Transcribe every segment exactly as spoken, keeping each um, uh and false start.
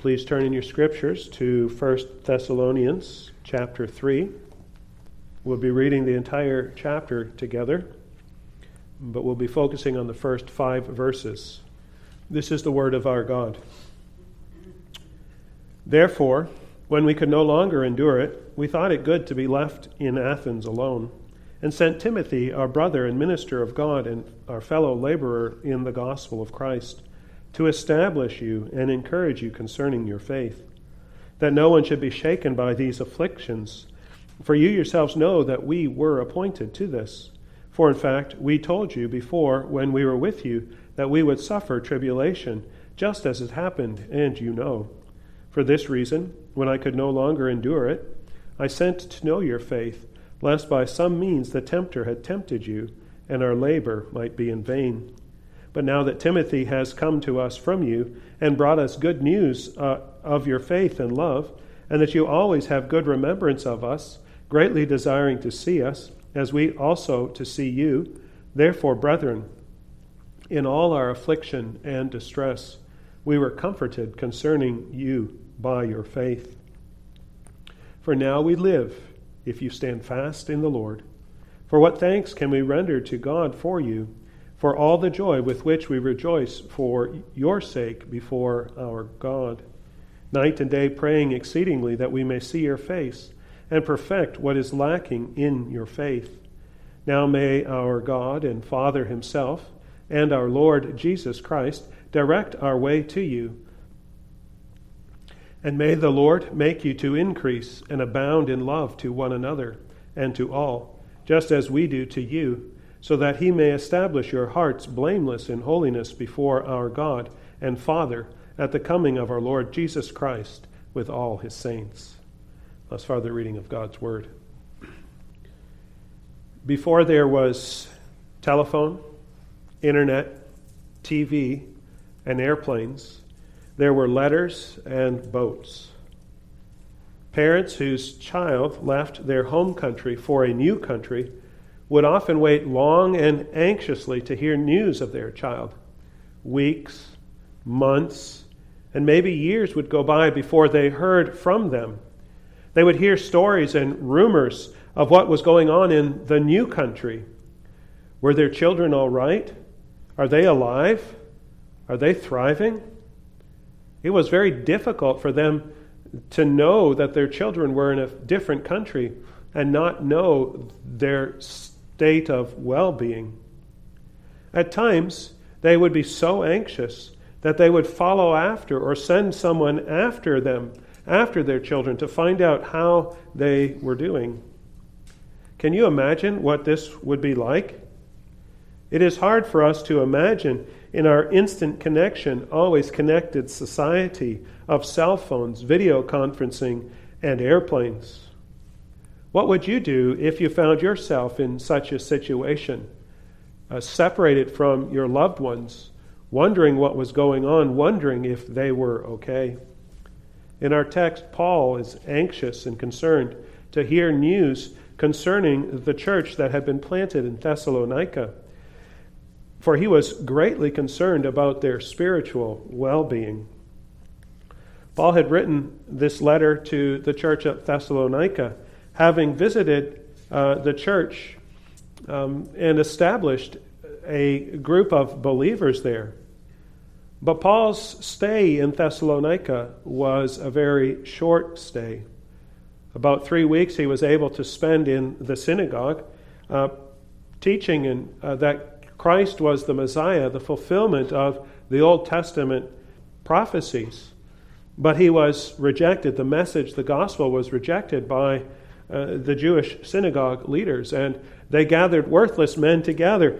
Please turn in your scriptures to First Thessalonians chapter three. We'll be reading the entire chapter together, but we'll be focusing on the first five verses. This is the word of our God. Therefore, when we could no longer endure it, we thought it good to be left in Athens alone, and sent Timothy, our brother and minister of God and our fellow laborer in the gospel of Christ, to establish you and encourage you concerning your faith, that no one should be shaken by these afflictions. For you yourselves know that we were appointed to this. For in fact, we told you before when we were with you that we would suffer tribulation, just as it happened, and you know. For this reason, when I could no longer endure it, I sent to know your faith, lest by some means the tempter had tempted you, and our labor might be in vain. But now that Timothy has come to us from you and brought us good news uh, of your faith and love, and that you always have good remembrance of us, greatly desiring to see us, as we also to see you, therefore, brethren, in all our affliction and distress, we were comforted concerning you by your faith. For now we live, if you stand fast in the Lord. For what thanks can we render to God for you, for all the joy with which we rejoice for your sake before our God, night and day praying exceedingly that we may see your face and perfect what is lacking in your faith. Now may our God and Father himself and our Lord Jesus Christ direct our way to you. And may the Lord make you to increase and abound in love to one another and to all, just as we do to you, so that he may establish your hearts blameless in holiness before our God and Father at the coming of our Lord Jesus Christ with all his saints. Thus far the reading of God's word. Before there was telephone, internet, T V, and airplanes, there were letters and boats. Parents whose child left their home country for a new country would often wait long and anxiously to hear news of their child. Weeks, months, and maybe years would go by before they heard from them. They would hear stories and rumors of what was going on in the new country. Were their children all right? Are they alive? Are they thriving? It was very difficult for them to know that their children were in a different country and not know their state of well-being. At times, they would be so anxious that they would follow after or send someone after them, after their children, to find out how they were doing. Can you imagine what this would be like? It is hard for us to imagine in our instant connection, always connected society of cell phones, video conferencing, and airplanes. What would you do if you found yourself in such a situation, uh, separated from your loved ones, wondering what was going on, wondering if they were okay? In our text, Paul is anxious and concerned to hear news concerning the church that had been planted in Thessalonica, for he was greatly concerned about their spiritual well-being. Paul had written this letter to the church at Thessalonica, having visited uh, the church um, and established a group of believers there. But Paul's stay in Thessalonica was a very short stay. About three weeks he was able to spend in the synagogue, uh, teaching in, uh, that Christ was the Messiah, the fulfillment of the Old Testament prophecies. But he was rejected. The message, the gospel, was rejected by uh, the Jewish synagogue leaders, and they gathered worthless men together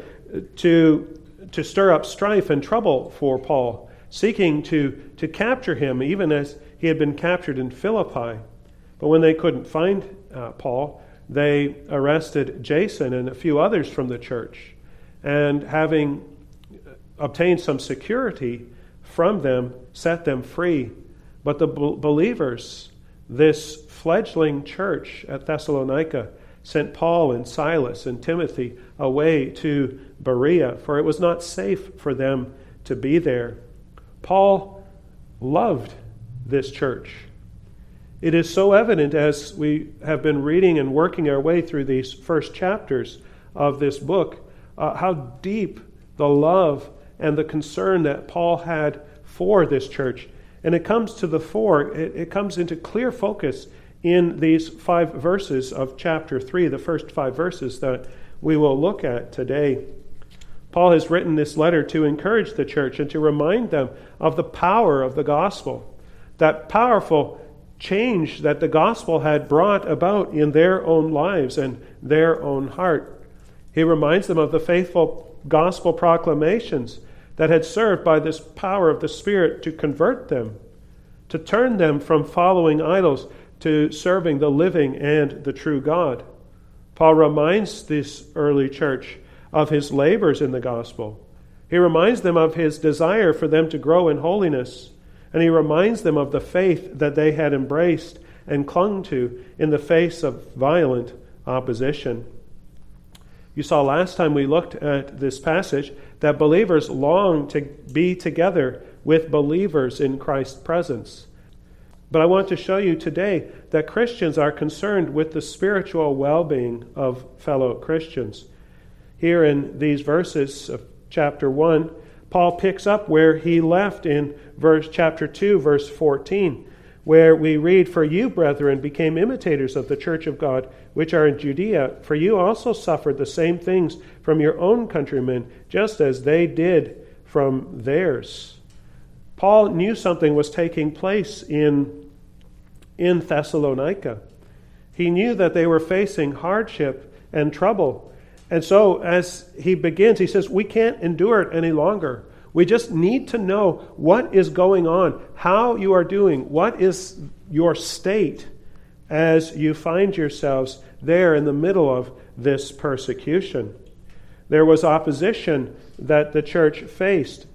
to to stir up strife and trouble for Paul, seeking to, to capture him, even as he had been captured in Philippi. But when they couldn't find uh, Paul, they arrested Jason and a few others from the church, and having obtained some security from them, set them free. But the b- believers, this fledgling church at Thessalonica, sent Paul and Silas and Timothy away to Berea, for it was not safe for them to be there. Paul loved this church. It is so evident as we have been reading and working our way through these first chapters of this book, uh, how deep the love and the concern that Paul had for this church. And it comes to the fore, it, it comes into clear focus in these five verses of chapter three, the first five verses that we will look at today. Paul has written this letter to encourage the church and to remind them of the power of the gospel, that powerful change that the gospel had brought about in their own lives and their own heart. He reminds them of the faithful gospel proclamations that had served by this power of the Spirit to convert them, to turn them from following idols to serving the living and the true God. Paul reminds this early church of his labors in the gospel. He reminds them of his desire for them to grow in holiness, and he reminds them of the faith that they had embraced and clung to in the face of violent opposition. You saw last time we looked at this passage that believers long to be together with believers in Christ's presence. But I want to show you today that Christians are concerned with the spiritual well-being of fellow Christians. Here in these verses of chapter one, Paul picks up where he left in verse chapter two, verse fourteen, where we read, "For you, brethren, became imitators of the church of God, which are in Judea, for you also suffered the same things from your own countrymen, just as they did from theirs." Paul knew something was taking place in, in Thessalonica. He knew that they were facing hardship and trouble. And so as he begins, he says, we can't endure it any longer. We just need to know what is going on, how you are doing, what is your state as you find yourselves there in the middle of this persecution. There was opposition that the church faced.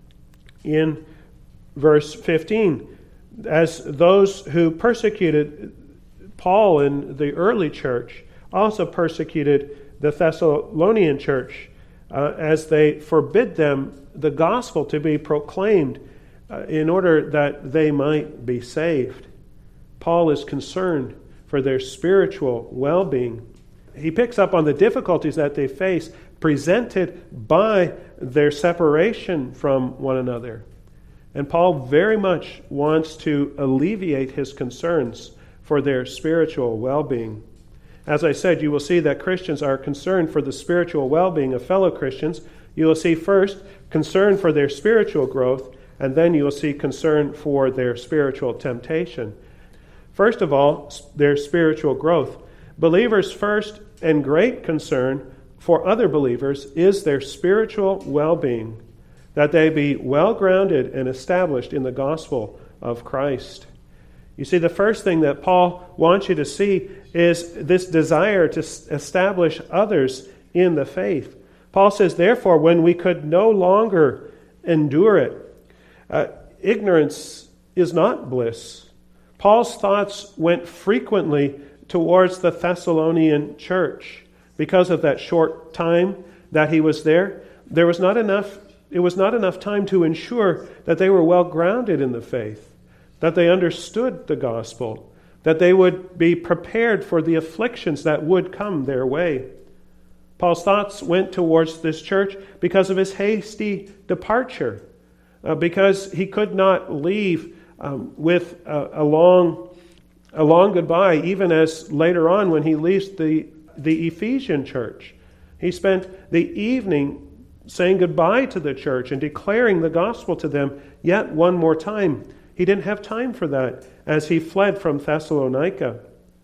In verse fifteen, as those who persecuted Paul in the early church also persecuted the Thessalonian church uh, as they forbid them the gospel to be proclaimed uh, in order that they might be saved. Paul is concerned for their spiritual well-being. He picks up on the difficulties that they face presented by their separation from one another. And Paul very much wants to alleviate his concerns for their spiritual well-being. As I said, you will see that Christians are concerned for the spiritual well-being of fellow Christians. You will see first concern for their spiritual growth, and then you will see concern for their spiritual temptation. First of all, their spiritual growth. Believers' first and great concern for other believers is their spiritual well-being, that they be well-grounded and established in the gospel of Christ. You see, the first thing that Paul wants you to see is this desire to establish others in the faith. Paul says, therefore, when we could no longer endure it, uh, ignorance is not bliss. Paul's thoughts went frequently towards the Thessalonian church because of that short time that he was there. There was not enough, it was not enough time to ensure that they were well grounded in the faith, that they understood the gospel, that they would be prepared for the afflictions that would come their way. Paul's thoughts went towards this church because of his hasty departure, uh, because he could not leave um, with a, a long, a long goodbye, even as later on when he leaves the, the Ephesian church. He spent the evening saying goodbye to the church and declaring the gospel to them yet one more time. He didn't have time for that as he fled from Thessalonica.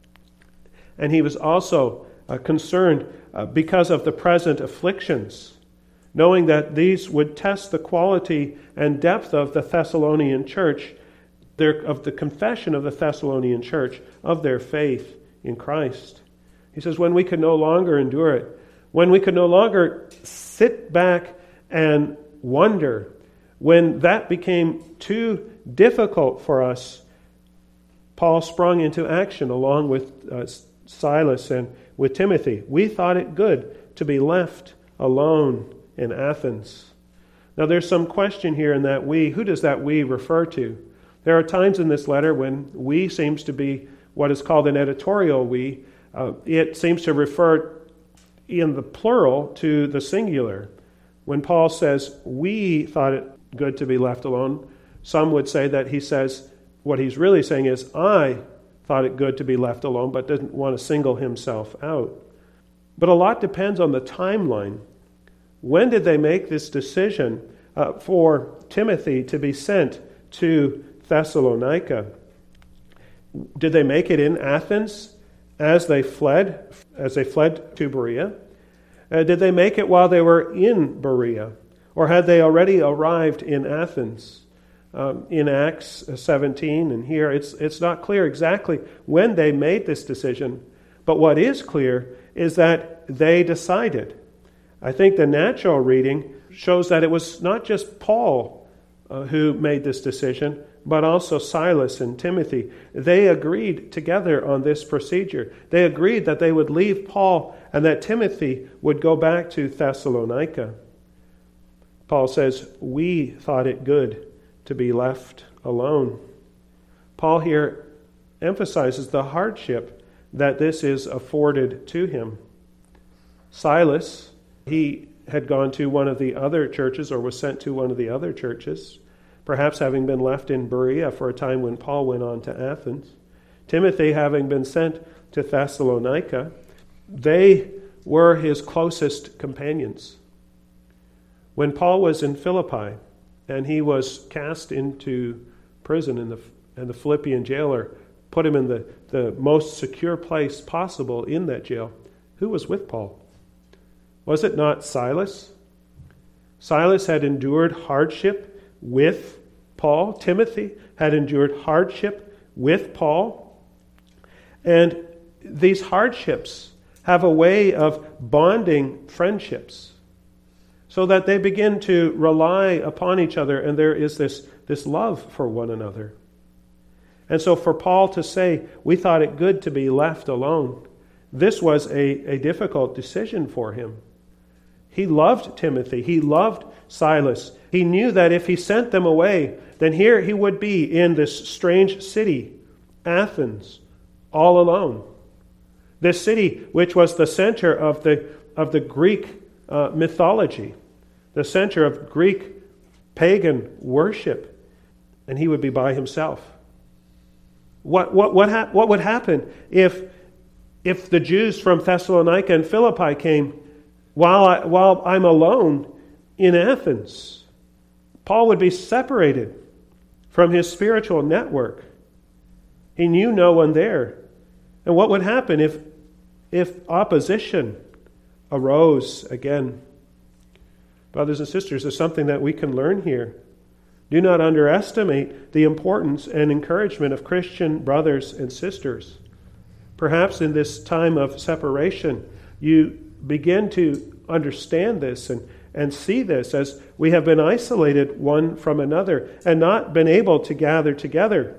And he was also uh, concerned uh, because of the present afflictions, knowing that these would test the quality and depth of the Thessalonian church, their, of the confession of the Thessalonian church, of their faith in Christ. He says, when we could no longer endure it, when we could no longer sit back and wonder, when that became too difficult for us, Paul sprung into action along with uh, Silas and with Timothy. We thought it good to be left alone in Athens. Now there's some question here in that we. Who does that we refer to? There are times in this letter when we seems to be what is called an editorial we. Uh, it seems to refer in the plural to the singular. When Paul says, we thought it good to be left alone, some would say that he says, what he's really saying is, I thought it good to be left alone, but didn't want to single himself out. But a lot depends on the timeline. When did they make this decision uh, for Timothy to be sent to Thessalonica? Did they make it in Athens as they fled, as they fled to Berea? Uh, did they make it while they were in Berea? Or had they already arrived in Athens? Um, in Acts seventeen and here, it's, it's not clear exactly when they made this decision. But what is clear is that they decided. I think the natural reading shows that it was not just Paul uh, who made this decision, but also Silas and Timothy. They agreed together on this procedure. They agreed that they would leave Paul and that Timothy would go back to Thessalonica. Paul says, we thought it good to be left alone. Paul here emphasizes the hardship that this is afforded to him. Silas, he had gone to one of the other churches or was sent to one of the other churches, perhaps having been left in Berea for a time when Paul went on to Athens. Timothy, having been sent to Thessalonica, they were his closest companions. When Paul was in Philippi and he was cast into prison and the, and the Philippian jailer put him in the, the most secure place possible in that jail, who was with Paul? Was it not Silas? Silas had endured hardship with Paul. Timothy had endured hardship with Paul. And these hardships have a way of bonding friendships so that they begin to rely upon each other and there is this, this love for one another. And so for Paul to say, we thought it good to be left alone, this was a, a difficult decision for him. He loved Timothy. He loved Silas. He knew that if he sent them away, then here he would be in this strange city, Athens, all alone. This city which was the center of the, of the Greek uh, mythology, the center of Greek pagan worship, and he would be by himself. What, what, what, ha- what would happen if, if the Jews from Thessalonica and Philippi came While, I, while I'm alone in Athens? Paul would be separated from his spiritual network. He knew no one there. And what would happen if, if opposition arose again? Brothers and sisters, there's something that we can learn here. Do not underestimate the importance and encouragement of Christian brothers and sisters. Perhaps in this time of separation, you begin to understand this and, and see this as we have been isolated one from another and not been able to gather together.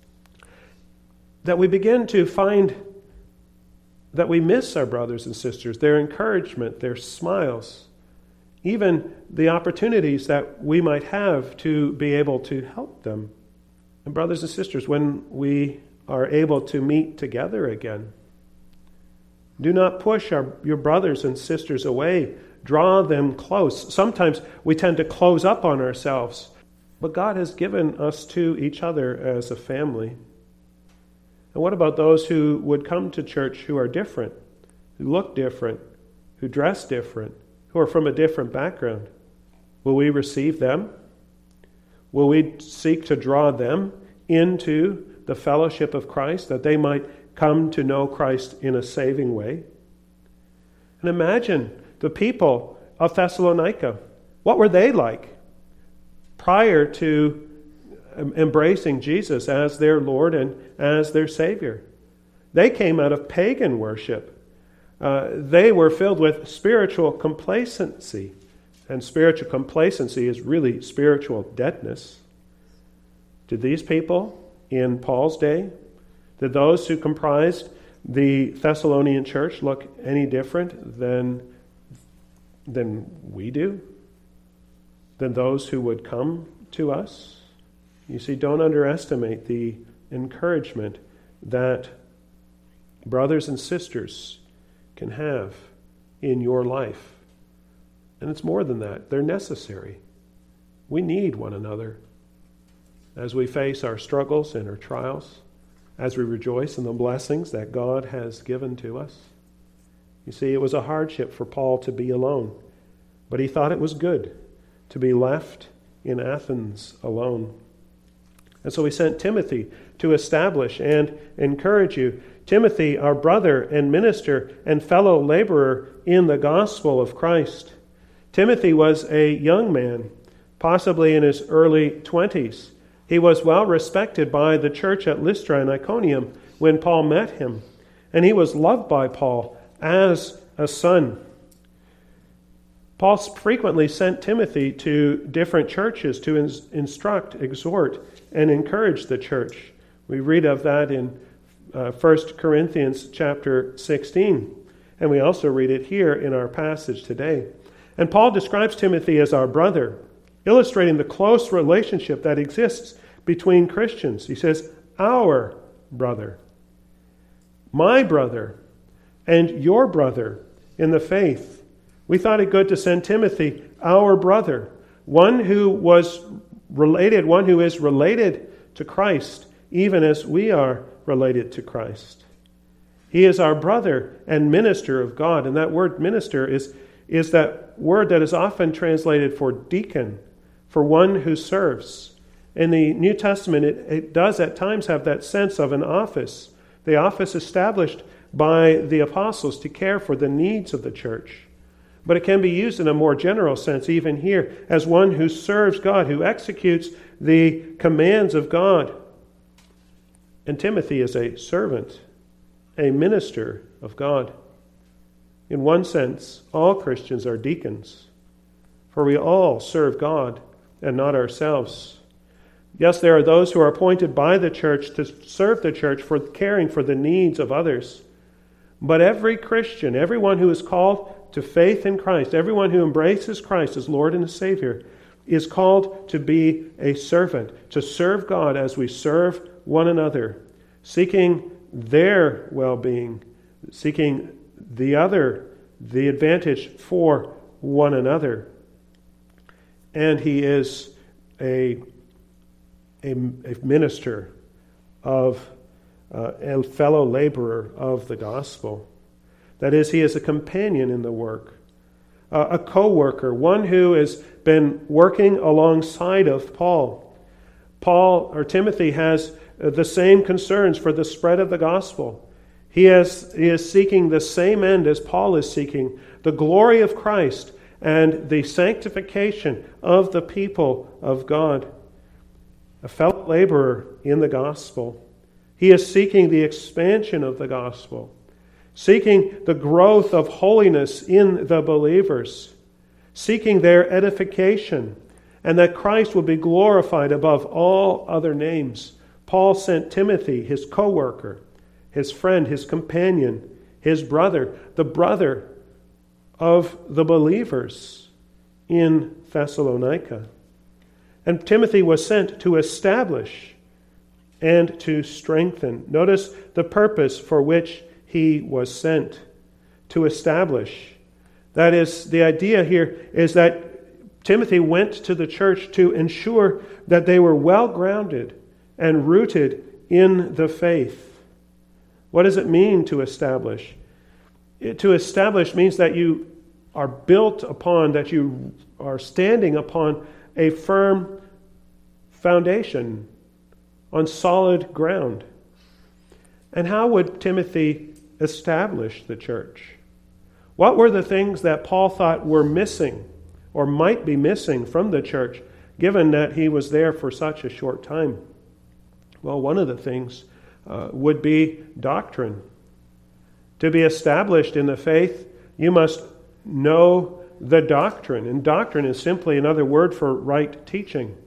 That we begin to find that we miss our brothers and sisters, their encouragement, their smiles, even the opportunities that we might have to be able to help them. And brothers and sisters, when we are able to meet together again, do not push our, your brothers and sisters away. Draw them close. Sometimes we tend to close up on ourselves, but God has given us to each other as a family. And what about those who would come to church who are different, who look different, who dress different, who are from a different background? Will we receive them? Will we seek to draw them into the fellowship of Christ, that they might come to know Christ in a saving way? And imagine the people of Thessalonica. What were they like prior to embracing Jesus as their Lord and as their Savior? They came out of pagan worship. Uh, they were filled with spiritual complacency. And spiritual complacency is really spiritual deadness. Did these people in Paul's day, did those who comprised the Thessalonian church look any different than, than we do? Than those who would come to us? You see, don't underestimate the encouragement that brothers and sisters can have in your life. And it's more than that. They're necessary. We need one another as we face our struggles and our trials, as we rejoice in the blessings that God has given to us. You see, it was a hardship for Paul to be alone, but he thought it was good to be left in Athens alone. And so he sent Timothy to establish and encourage you. Timothy, our brother and minister and fellow laborer in the gospel of Christ. Timothy was a young man, possibly in his early twenties. He was well respected by the church at Lystra and Iconium when Paul met him, and he was loved by Paul as a son. Paul frequently sent Timothy to different churches to in- instruct, exhort, and encourage the church. We read of that in uh, First Corinthians chapter sixteen, and we also read it here in our passage today. And Paul describes Timothy as our brother, illustrating the close relationship that exists between Christians. He says, our brother, my brother, and your brother in the faith. We thought it good to send Timothy, our brother, one who was related, one who is related to Christ, even as we are related to Christ. He is our brother and minister of God. And that word minister is, is that word that is often translated for deacon, for one who serves. In the New Testament, it, it does at times have that sense of an office, the office established by the apostles to care for the needs of the church. But it can be used in a more general sense, even here, as one who serves God, who executes the commands of God. And Timothy is a servant, a minister of God. In one sense, all Christians are deacons, for we all serve God and not ourselves. Yes, there are those who are appointed by the church to serve the church for caring for the needs of others. But every Christian, everyone who is called to faith in Christ, everyone who embraces Christ as Lord and Savior, is called to be a servant, to serve God as we serve one another, seeking their well-being, seeking the other, the advantage for one another. And he is a, a, a minister of uh, a fellow laborer of the gospel. That is, he is a companion in the work, uh, a co-worker, one who has been working alongside of Paul. Paul, or Timothy, has the same concerns for the spread of the gospel. He, has, he is seeking the same end as Paul is seeking, the glory of Christ and the sanctification of the people of God. A fellow laborer in the gospel. He is seeking the expansion of the gospel, seeking the growth of holiness in the believers, seeking their edification, and that Christ will be glorified above all other names. Paul sent Timothy, his co-worker, his friend, his companion, his brother, the brother of the believers in Thessalonica. And Timothy was sent to establish and to strengthen. Notice the purpose for which he was sent, to establish. That is, the idea here is that Timothy went to the church to ensure that they were well grounded and rooted in the faith. What does it mean to establish? It, to establish means that you are built upon, that you are standing upon a firm foundation, on solid ground. And how would Timothy establish the church? What were the things that Paul thought were missing or might be missing from the church, given that he was there for such a short time? Well, one of the things uh, would be doctrine. To be established in the faith, you must know the doctrine. And doctrine is simply another word for right teaching.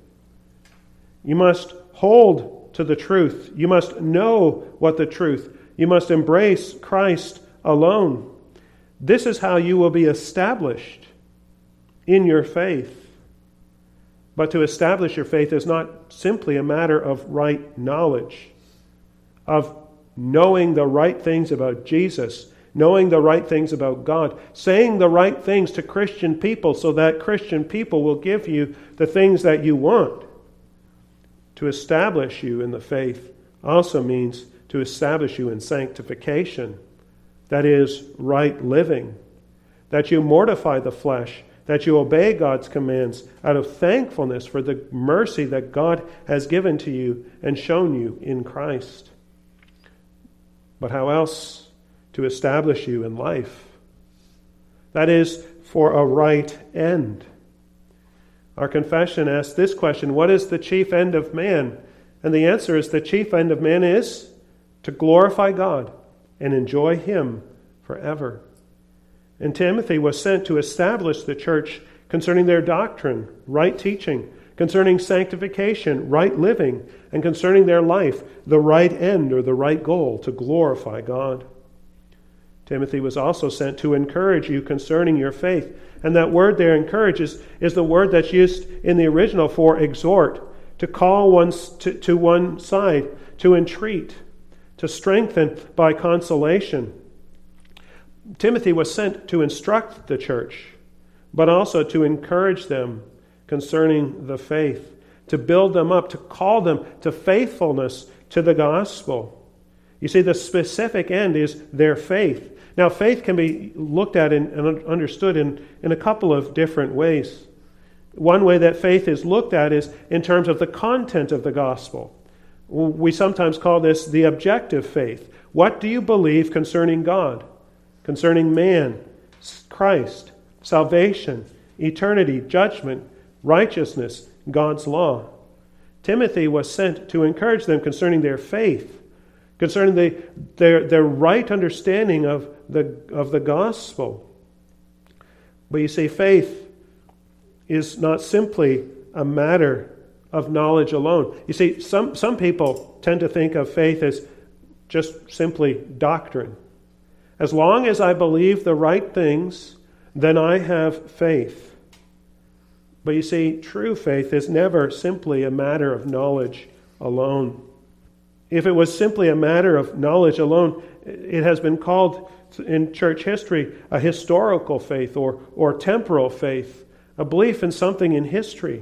You must hold to the truth. You must know what the truth. You must embrace Christ alone. This is how you will be established in your faith. But to establish your faith is not simply a matter of right knowledge, of knowing the right things about Jesus, knowing the right things about God, saying the right things to Christian people so that Christian people will give you the things that you want. To establish you in the faith also means to establish you in sanctification. That is, right living. That you mortify the flesh, that you obey God's commands out of thankfulness for the mercy that God has given to you and shown you in Christ. But how else to establish you in life? That is, for a right end. Our confession asks this question: what is the chief end of man? And the answer is, the chief end of man is to glorify God and enjoy Him forever. And Timothy was sent to establish the church concerning their doctrine, right teaching, concerning sanctification, right living, and concerning their life, the right end or the right goal, to glorify God. Timothy was also sent to encourage you concerning your faith. And that word there, encourage, is, is the word that's used in the original for exhort, to call one to, to one side, to entreat, to strengthen by consolation. Timothy was sent to instruct the church, but also to encourage them concerning the faith, to build them up, to call them to faithfulness to the gospel. You see, the specific end is their faith. Now, faith can be looked at and understood in, in a couple of different ways. One way that faith is looked at is in terms of the content of the gospel. We sometimes call this the objective faith. What do you believe concerning God, concerning man, Christ, salvation, eternity, judgment, righteousness, God's law? Timothy was sent to encourage them concerning their faith, concerning the, their, their right understanding of the, of the gospel. But you see, faith is not simply a matter of knowledge alone. You see, some, some people tend to think of faith as just simply doctrine. As long as I believe the right things, then I have faith. But you see, true faith is never simply a matter of knowledge alone. If it was simply a matter of knowledge alone, it has been called in church history a historical faith or, or temporal faith, a belief in something in history.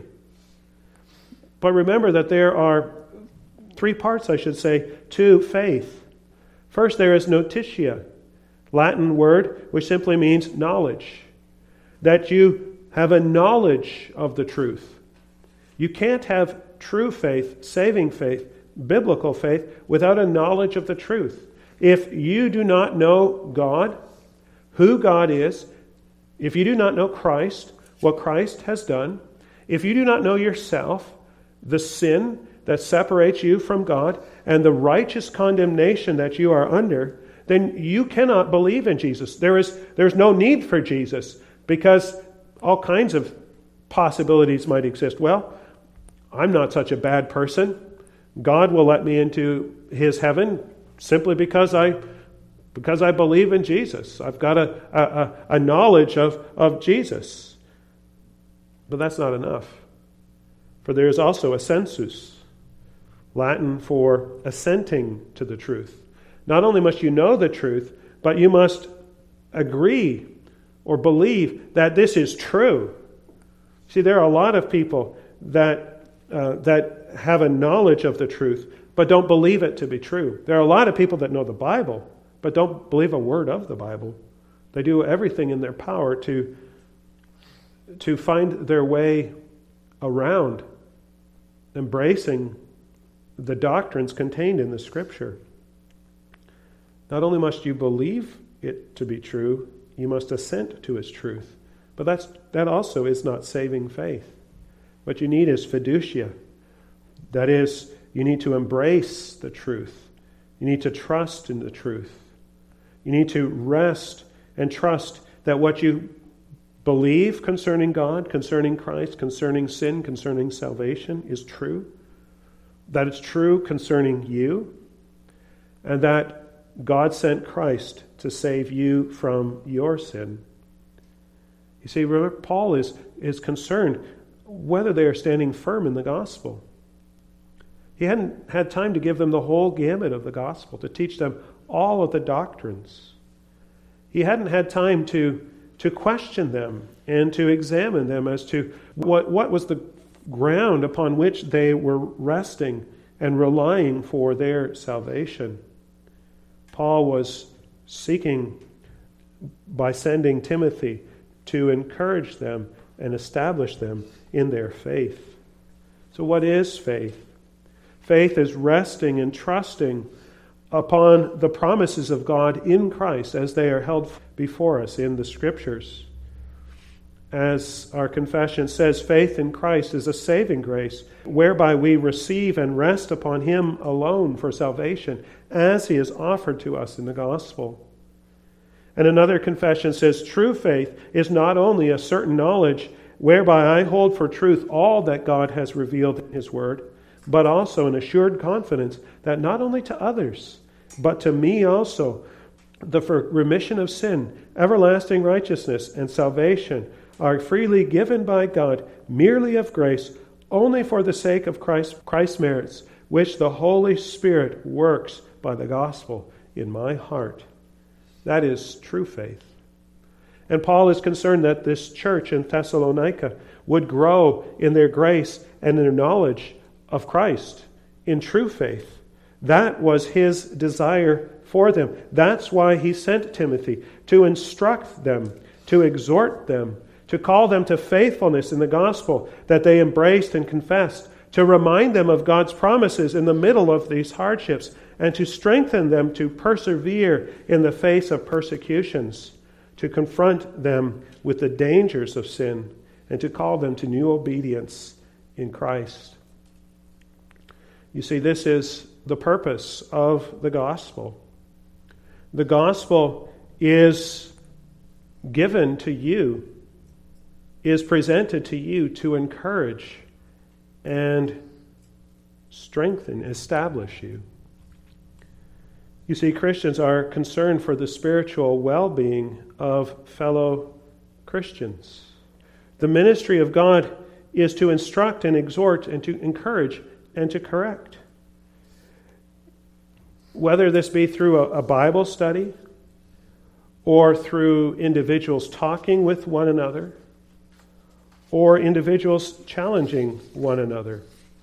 But remember that there are three parts, I should say, to faith. First, there is notitia, Latin word which simply means knowledge. That you have a knowledge of the truth. You can't have true faith, saving faith, biblical faith, without a knowledge of the truth. If you do not know God, who God is, if you do not know Christ, what Christ has done, if you do not know yourself, the sin that separates you from God, and the righteous condemnation that you are under, then you cannot believe in Jesus. There is there's no need for Jesus, because all kinds of possibilities might exist. Well, I'm not such a bad person. God will let me into His heaven simply because I because I believe in Jesus. I've got a, a, a knowledge of, of Jesus. But that's not enough. For there is also a sensus, Latin for assenting to the truth. Not only must you know the truth, but you must agree or believe that this is true. See, there are a lot of people that uh, that have a knowledge of the truth, but don't believe it to be true. There are a lot of people that know the Bible, but don't believe a word of the Bible. They do everything in their power to, to find their way around embracing the doctrines contained in the Scripture. Not only must you believe it to be true, you must assent to its truth. But that's that also is not saving faith. What you need is fiducia. That is, you need to embrace the truth. You need to trust in the truth. You need to rest and trust that what you believe concerning God, concerning Christ, concerning sin, concerning salvation is true. That it's true concerning you. And that God sent Christ to save you from your sin. You see, remember, Paul is, is concerned whether they are standing firm in the gospel. He hadn't had time to give them the whole gamut of the gospel, to teach them all of the doctrines. He hadn't had time to, to question them and to examine them as to what, what was the ground upon which they were resting and relying for their salvation. Paul was seeking, by sending Timothy, to encourage them and establish them in their faith. So what is faith? Faith is resting and trusting upon the promises of God in Christ as they are held before us in the Scriptures. As our confession says, faith in Christ is a saving grace whereby we receive and rest upon Him alone for salvation as He is offered to us in the gospel. And another confession says, true faith is not only a certain knowledge whereby I hold for truth all that God has revealed in His Word, but also an assured confidence that not only to others, but to me also, the remission of sin, everlasting righteousness, and salvation are freely given by God, merely of grace, only for the sake of Christ, Christ's merits, which the Holy Spirit works by the gospel in my heart. That is true faith. And Paul is concerned that this church in Thessalonica would grow in their grace and in their knowledge of Christ in true faith. That was his desire for them. That's why he sent Timothy, to instruct them, to exhort them, to call them to faithfulness in the gospel that they embraced and confessed, to remind them of God's promises in the middle of these hardships, and to strengthen them to persevere in the face of persecutions, to confront them with the dangers of sin, and to call them to new obedience in Christ. You see, this is the purpose of the gospel. The gospel is given to you, is presented to you to encourage and strengthen, establish you. You see, Christians are concerned for the spiritual well-being of fellow Christians. The ministry of God is to instruct and exhort and to encourage and to correct. Whether this be through a, a Bible study or through individuals talking with one another or individuals challenging one another.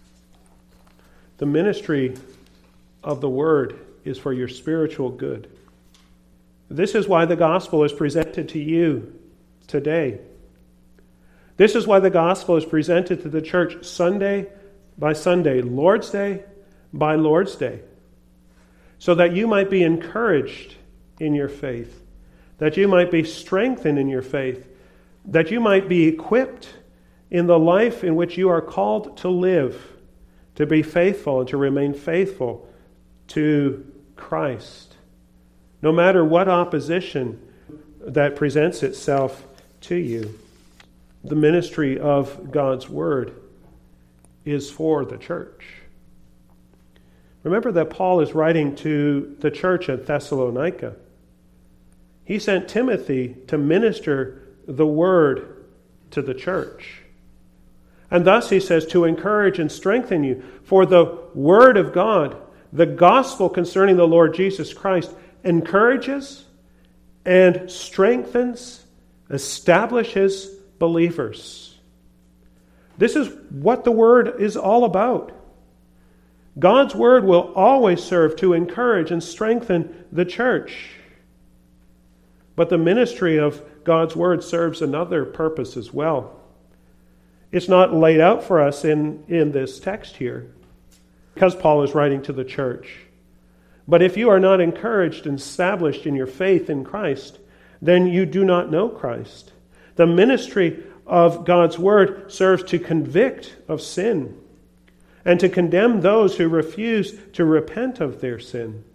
The ministry of the Word is for your spiritual good. This is why the gospel is presented to you today. This is why the gospel is presented to the church Sunday by Sunday, Lord's Day by Lord's Day, so that you might be encouraged in your faith, that you might be strengthened in your faith, that you might be equipped in the life in which you are called to live, to be faithful and to remain faithful to Christ, no matter what opposition that presents itself to you. The ministry of God's Word is for the church. Remember that Paul is writing to the church at Thessalonica. He sent Timothy to minister the Word to the church. And thus, he says, to encourage and strengthen you. For the Word of God, the gospel concerning the Lord Jesus Christ, encourages and strengthens, establishes believers. This is what the Word is all about. God's Word will always serve to encourage and strengthen the church. But the ministry of God's Word serves another purpose as well. It's not laid out for us in, in this text here, because Paul is writing to the church. But if you are not encouraged and established in your faith in Christ, then you do not know Christ. The ministry of God's Word serves to convict of sin and to condemn those who refuse to repent of their sin.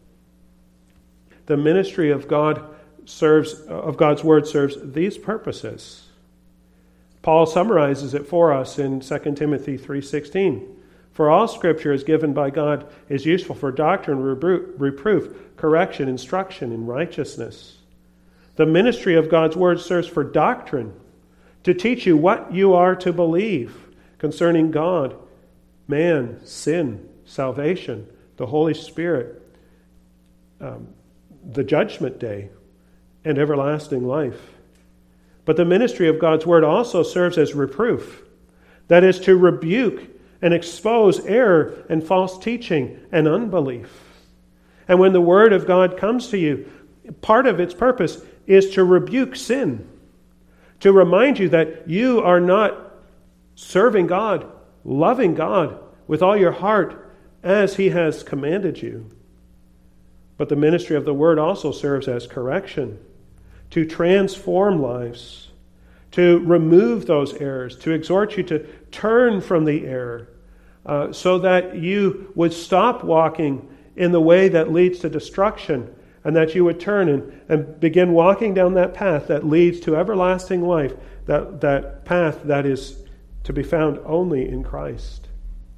The ministry of God serves of God's Word serves these purposes. Paul summarizes it for us in Second Timothy three sixteen. For all Scripture is given by God, is useful for doctrine, reproof, correction, instruction in righteousness. The ministry of God's Word serves for doctrine, to teach you what you are to believe, concerning God, man, sin, salvation, the Holy Spirit, um, the judgment day, and everlasting life. But the ministry of God's word also serves as reproof. That is, to rebuke and expose error and false teaching and unbelief. And when the word of God comes to you, part of its purpose is to rebuke sin, to remind you that you are not serving God, loving God with all your heart as He has commanded you. But the ministry of the word also serves as correction, to transform lives, to remove those errors, to exhort you to turn from the error, uh, so that you would stop walking in the way that leads to destruction, and that you would turn and, and begin walking down that path that leads to everlasting life, that, that path that is to be found only in Christ.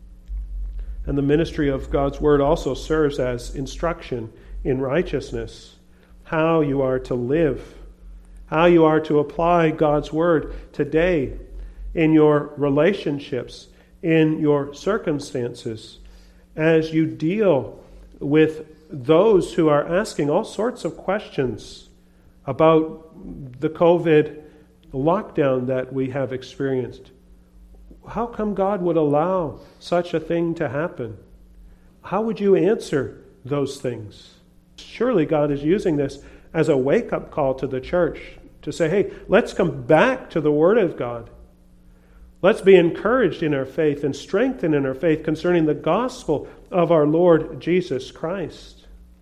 And the ministry of God's word also serves as instruction in righteousness, how you are to live, how you are to apply God's word today in your relationships, in your circumstances, as you deal with those who are asking all sorts of questions about the COVID lockdown that we have experienced. How come God would allow such a thing to happen? How would you answer those things? Surely God is using this as a wake-up call to the church to say, hey, let's come back to the Word of God. Let's be encouraged in our faith and strengthened in our faith concerning the gospel of our Lord Jesus Christ.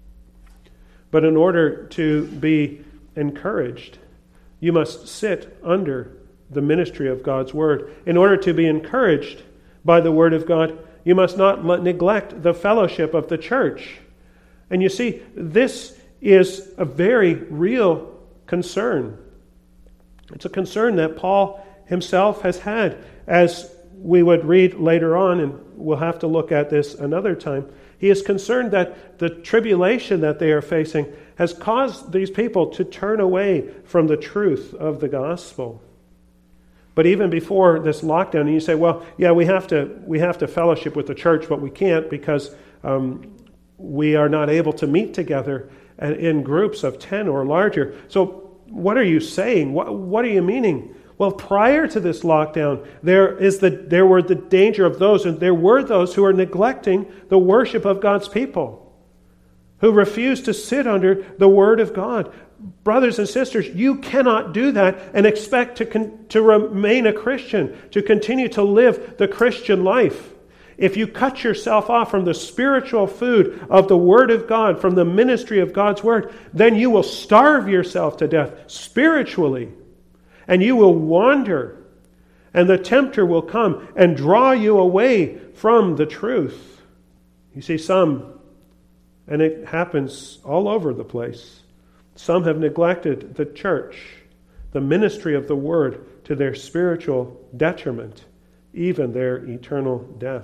But in order to be encouraged, you must sit under the ministry of God's Word. In order to be encouraged by the Word of God, you must not neglect the fellowship of the church. And you see, this is a very real concern. It's a concern that Paul himself has had, as we would read later on, and we'll have to look at this another time. He is concerned that the tribulation that they are facing has caused these people to turn away from the truth of the gospel. But even before this lockdown, and you say, well, yeah, we have to we have to fellowship with the church, but we can't because um, we are not able to meet together in groups of ten or larger. So what are you saying? What, what are you meaning? Well, prior to this lockdown, there is the there were the danger of those, and there were those who are neglecting the worship of God's people, who refuse to sit under the Word of God. Brothers and sisters, you cannot do that and expect to con- to remain a Christian, to continue to live the Christian life. If you cut yourself off from the spiritual food of the Word of God, from the ministry of God's Word, then you will starve yourself to death spiritually. And you will wander, and the tempter will come and draw you away from the truth. You see, some, and it happens all over the place, some have neglected the church, the ministry of the Word, to their spiritual detriment, even their eternal death.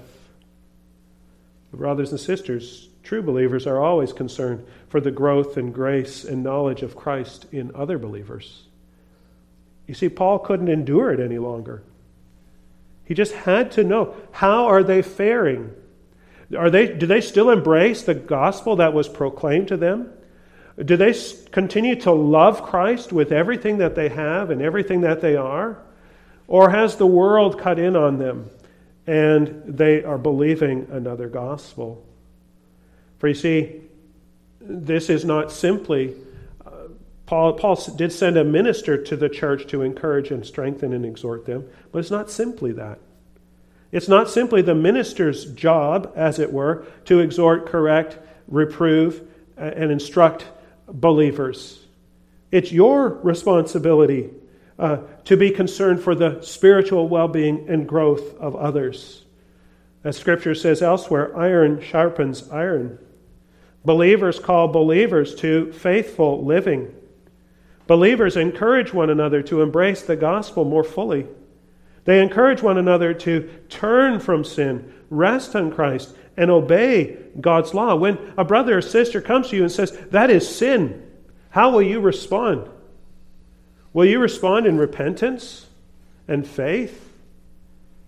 Brothers and sisters, true believers are always concerned for the growth and grace and knowledge of Christ in other believers. You see, Paul couldn't endure it any longer. He just had to know, how are they faring? Are they, do they still embrace the gospel that was proclaimed to them? Do they continue to love Christ with everything that they have and everything that they are? Or has the world cut in on them and they are believing another gospel? For you see, this is not simply Paul, Paul did send a minister to the church to encourage and strengthen and exhort them, but it's not simply that. It's not simply the minister's job, as it were, to exhort, correct, reprove, and instruct believers. It's your responsibility uh, to be concerned for the spiritual well-being and growth of others. As Scripture says elsewhere, iron sharpens iron. Believers call believers to faithful living. Believers encourage one another to embrace the gospel more fully. They encourage one another to turn from sin, rest on Christ, and obey God's law. When a brother or sister comes to you and says, that is sin, how will you respond? Will you respond in repentance and faith?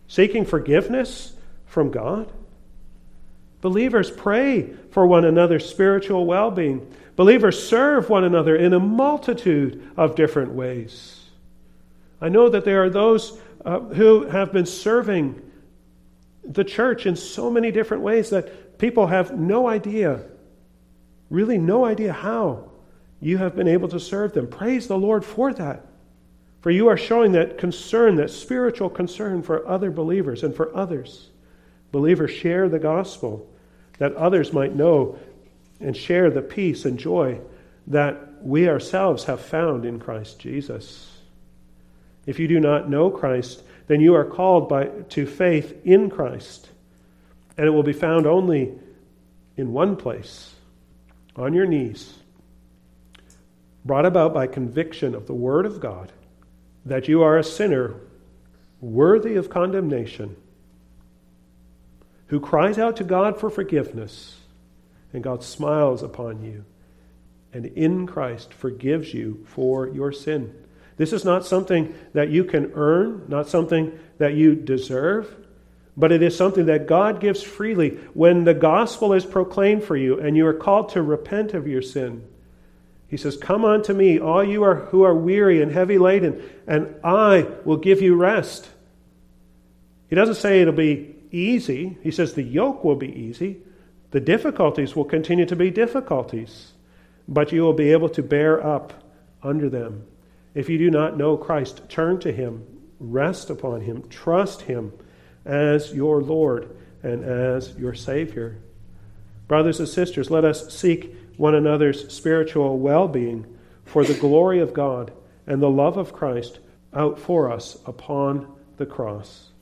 seeking forgiveness from God. Believers pray for one another's spiritual well-being. Believers serve one another in a multitude of different ways. I know that there are those uh, who have been serving the church in so many different ways that people have no idea, really no idea how you have been able to serve them. Praise the Lord for that. For you are showing that concern, that spiritual concern for other believers and for others. Believers share the gospel that others might know and share the peace and joy that we ourselves have found in Christ Jesus. If you do not know Christ, then you are called by to faith in Christ. And it will be found only in one place, on your knees, brought about by conviction of the Word of God, that you are a sinner worthy of condemnation, who cries out to God for forgiveness, and God smiles upon you, and in Christ forgives you for your sin. This is not something that you can earn, not something that you deserve, but it is something that God gives freely when the gospel is proclaimed for you and you are called to repent of your sin. He says, "Come unto me, all you are who are weary and heavy laden, and I will give you rest." He doesn't say it'll be easy. He says the yoke will be easy. The difficulties will continue to be difficulties, but you will be able to bear up under them. If you do not know Christ, turn to Him, rest upon Him, trust Him as your Lord and as your Savior. Brothers and sisters, let us seek one another's spiritual well-being for the glory of God and the love of Christ out for us upon the cross.